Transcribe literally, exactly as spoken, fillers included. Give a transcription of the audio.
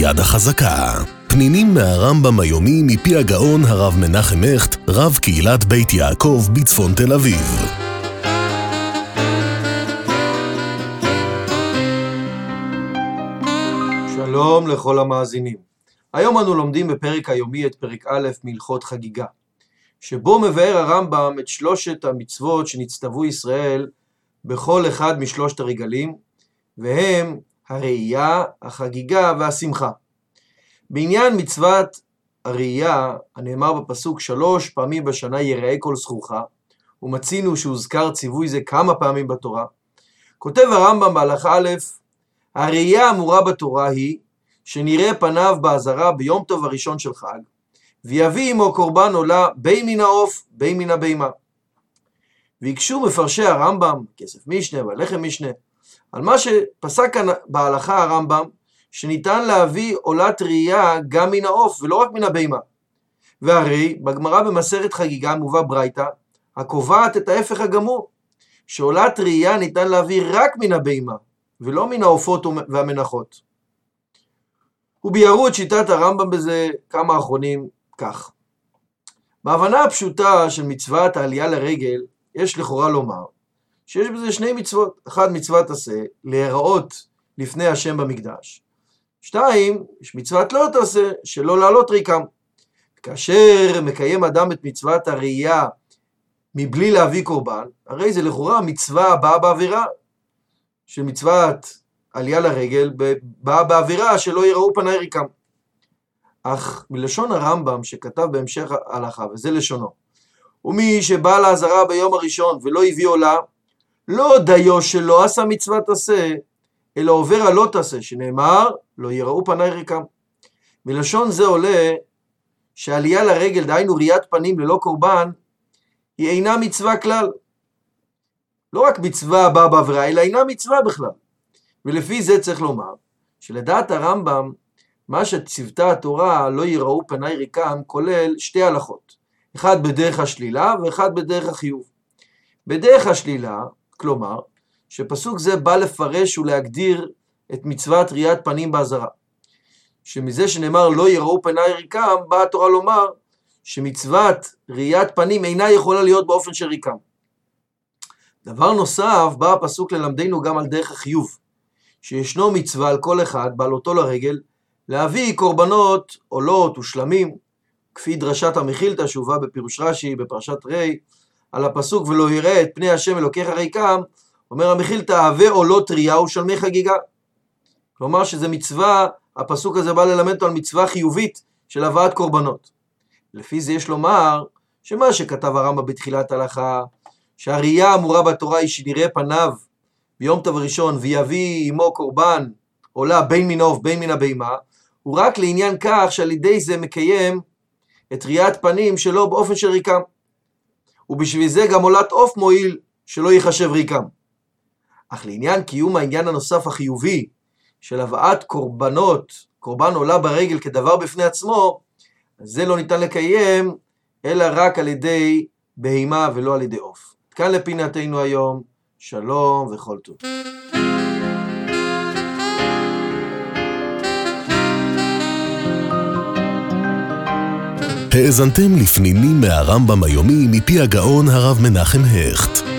היד החזקה. פנינים מהרמב"ם היומי מפי הגאון הרב מנחם הכט, רב קהילת בית יעקב בצפון תל אביב. שלום לכל המאזינים. היום אנו לומדים בפרק היומי את פרק א' מהלכות חגיגה, שבו מבאר הרמב"ם את שלושת המצוות שנצטוו ישראל בכל אחד משלושת הרגלים, והם הראייה, החגיגה והשמחה. בעניין מצוות הראייה, הנאמר בפסוק שלוש פעמים בשנה יראה כל זכורך, ומצינו שהוזכר ציווי זה כמה פעמים בתורה, כותב הרמב"ם בהלכה א', הראייה האמורה בתורה היא שנראה פניו בעזרה ביום טוב הראשון של חג, ויביא עמו קורבן עולה בין מן העוף בין מן הבהמה. והקשו מפרשי הרמב"ם, כסף משנה והלחם משנה, על מה שפסק כאן בהלכה הרמב"ם, שניתן להביא עולת ראייה גם מן העוף ולא רק מן הבהמה. והרי בגמרא במסכת חגיגה מובא ברייתא הקובעת את ההפך הגמור, שעולת ראייה ניתן להביא רק מן הבהמה ולא מן העופות והמנחות. וביארו את שיטת הרמב"ם בזה כמה אחרונים כך. בהבנה הפשוטה של מצוות העלייה לרגל, יש לכאורה לומר שיש בזה שני מצוות. אחד, מצוות עשה, להיראות לפני השם במקדש. שתיים, יש מצוות לא תעשה, שלא לעלות ריקם. כאשר מקיים אדם את מצוות הראייה מבלי להביא קורבן, הרי זה לכאורה מצווה הבאה באווירה, של מצוות עלייה לרגל באה באווירה שלא יראו פני ריקם. אך מלשון הרמב"ם שכתב בהמשך ההלכה, וזה לשונו, ומי שבא לעזרה ביום הראשון ולא הביא עולה, לא דיו שלא עשה מצוות עשה, אלא עובר על לא תעשה, שנאמר לא יראו פני ריקם. מלשון זה עולה שעלייה לרגל, דהיינו ראיית פנים ללא קורבן, היא אינה מצווה כלל. לא רק מצווה הבאה בעבירה, אלא אינה מצווה בכלל. ולפי זה צריך לומר שלדעת הרמב"ם, מה שציוותה התורה לא יראו פני ריקם כולל שתי הלכות, אחד בדרך השלילה ואחד בדרך החיוב. בדרך השלילה, כלומר, שפסוק זה בא לפרש ולהגדיר את מצוות ראיית פנים בעזרה. שמזה שנאמר לא יראו פני ריקם, באה התורה לומר שמצוות ראיית פנים אינה יכולה להיות באופן של ריקם. דבר נוסף, בא הפסוק ללמדנו גם על דרך החיוב, שישנו מצווה על כל אחד בעלותו לרגל להביא קורבנות, עולות ושלמים, כפי דרשת המחילתא שהובא בפירוש רש"י בפרשת רי, על הפסוק ולא יראה את פני השם אלוקיך ריקם, אומר המחילתא הווה עולות ראייה ושלמי חגיגה. כלומר שזה מצווה, הפסוק הזה בא ללמד על מצווה חיובית של הבאת קורבנות. לפי זה יש לומר שמה שכתב הרמב"ם בתחילת ההלכה, שהראייה האמורה בתורה היא שנראה פניו ביום טוב ראשון ויביא עמו קורבן עולה בין מן העוף בין מן הבהמה, הוא רק לעניין כך שעל ידי זה מקיים את ראיית פנים שלו באופן של ריקם. ובשביל זה גם עולת עוף מועיל שלא ייחשב ריקם. אך לעניין קיום העניין הנוסף החיובי של הבאת קורבנות, קורבן עולה ברגל כדבר בפני עצמו, זה לא ניתן לקיים אלא רק על ידי בהמה ולא על ידי עוף. כאן לפינתנו היום, שלום וכל טוב. האזנתם לפנינים מהרמב"ם היומי מפי הגאון הרב מנחם הכט.